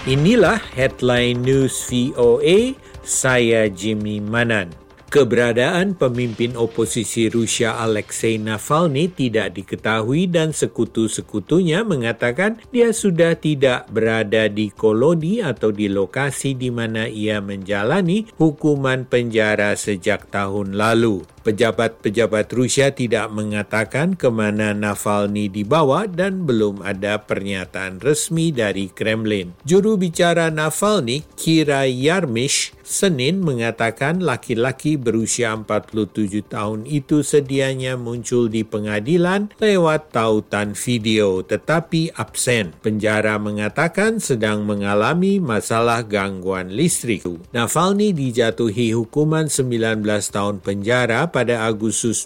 Inilah Headline News VOA, saya Jimmy Manan. Keberadaan pemimpin oposisi Rusia Alexei Navalny tidak diketahui dan sekutu-sekutunya mengatakan dia sudah tidak berada di koloni atau di lokasi di mana ia menjalani hukuman penjara sejak tahun lalu. Pejabat-pejabat Rusia tidak mengatakan kemana Navalny dibawa dan belum ada pernyataan resmi dari Kremlin. Juru bicara Navalny, Kira Yarmysh, Senin mengatakan laki-laki berusia 47 tahun itu sedianya muncul di pengadilan lewat tautan video tetapi absen. Penjara mengatakan sedang mengalami masalah gangguan listrik. Navalny dijatuhi hukuman 19 tahun penjara pada Agustus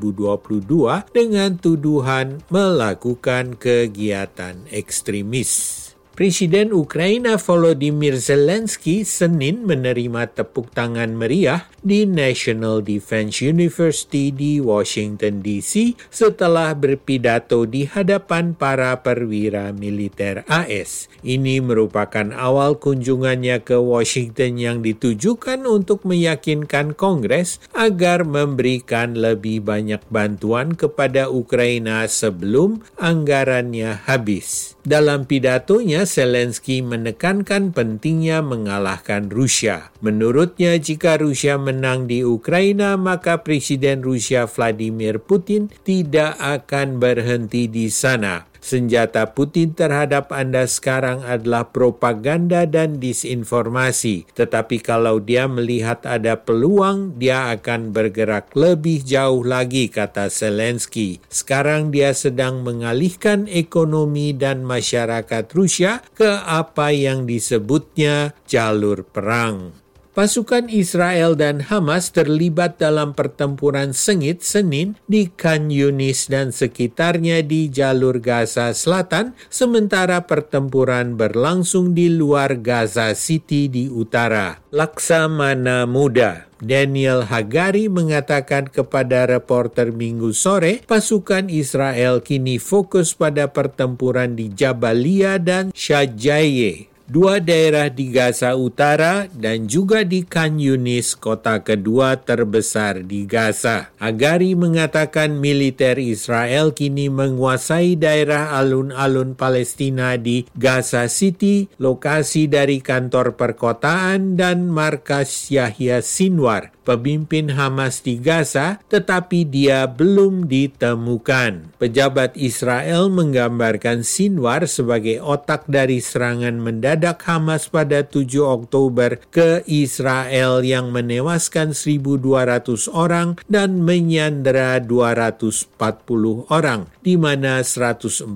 2022 dengan tuduhan melakukan kegiatan ekstremis. Presiden Ukraina Volodymyr Zelensky Senin menerima tepuk tangan meriah di National Defense University di Washington DC setelah berpidato di hadapan para perwira militer AS. Ini merupakan awal kunjungannya ke Washington yang ditujukan untuk meyakinkan Kongres agar memberikan lebih banyak bantuan kepada Ukraina sebelum anggarannya habis. Dalam pidatonya, Zelensky menekankan pentingnya mengalahkan Rusia. Menurutnya, jika Rusia menang di Ukraina, maka Presiden Rusia Vladimir Putin tidak akan berhenti di sana. Senjata Putin terhadap Anda sekarang adalah propaganda dan disinformasi. Tetapi kalau dia melihat ada peluang, dia akan bergerak lebih jauh lagi, kata Zelensky. Sekarang dia sedang mengalihkan ekonomi dan masyarakat Rusia ke apa yang disebutnya jalur perang. Pasukan Israel dan Hamas terlibat dalam pertempuran sengit Senin di Khan Yunis dan sekitarnya di jalur Gaza Selatan, sementara pertempuran berlangsung di luar Gaza City di utara. Laksamana Muda Daniel Hagari mengatakan kepada reporter Minggu sore, pasukan Israel kini fokus pada pertempuran di Jabalia dan Shajaieh, dua daerah di Gaza Utara dan juga di Khan Yunis, kota kedua terbesar di Gaza. Hagari mengatakan militer Israel kini menguasai daerah alun-alun Palestina di Gaza City, lokasi dari kantor perkotaan dan markas Yahya Sinwar, pemimpin Hamas di Gaza, tetapi dia belum ditemukan. Pejabat Israel menggambarkan Sinwar sebagai otak dari serangan mendadak Hamas pada 7 Oktober ke Israel yang menewaskan 1.200 orang dan menyandera 240 orang, di mana 140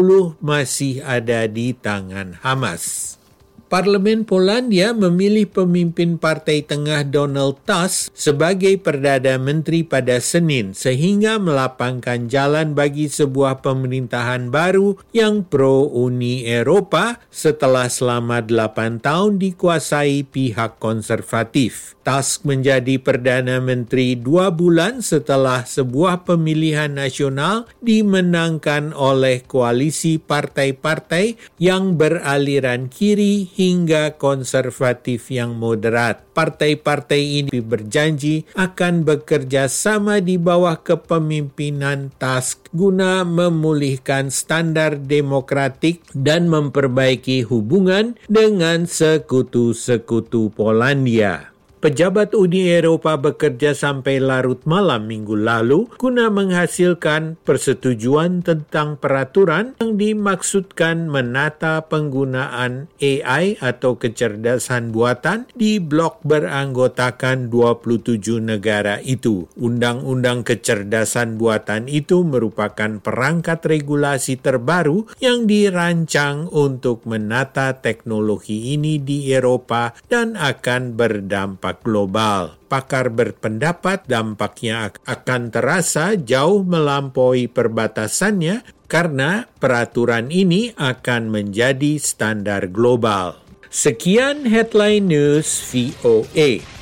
masih ada di tangan Hamas. Parlemen Polandia memilih pemimpin Partai Tengah Donald Tusk sebagai Perdana Menteri pada Senin, sehingga melapangkan jalan bagi sebuah pemerintahan baru yang pro-Uni Eropa setelah selama 8 tahun dikuasai pihak konservatif. Tusk menjadi Perdana Menteri 2 bulan setelah sebuah pemilihan nasional dimenangkan oleh koalisi partai-partai yang beraliran kiri hingga konservatif yang moderat. Partai-partai ini berjanji akan bekerja sama di bawah kepemimpinan Tusk guna memulihkan standar demokratik dan memperbaiki hubungan dengan sekutu-sekutu Polandia. Pejabat Uni Eropa bekerja sampai larut malam minggu lalu guna menghasilkan persetujuan tentang peraturan yang dimaksudkan menata penggunaan AI atau kecerdasan buatan di blok beranggotakan 27 negara itu. Undang-undang kecerdasan buatan itu merupakan perangkat regulasi terbaru yang dirancang untuk menata teknologi ini di Eropa dan akan berdampak global. Pakar berpendapat dampaknya akan terasa jauh melampaui perbatasannya karena peraturan ini akan menjadi standar global. Sekian Headline News VOA.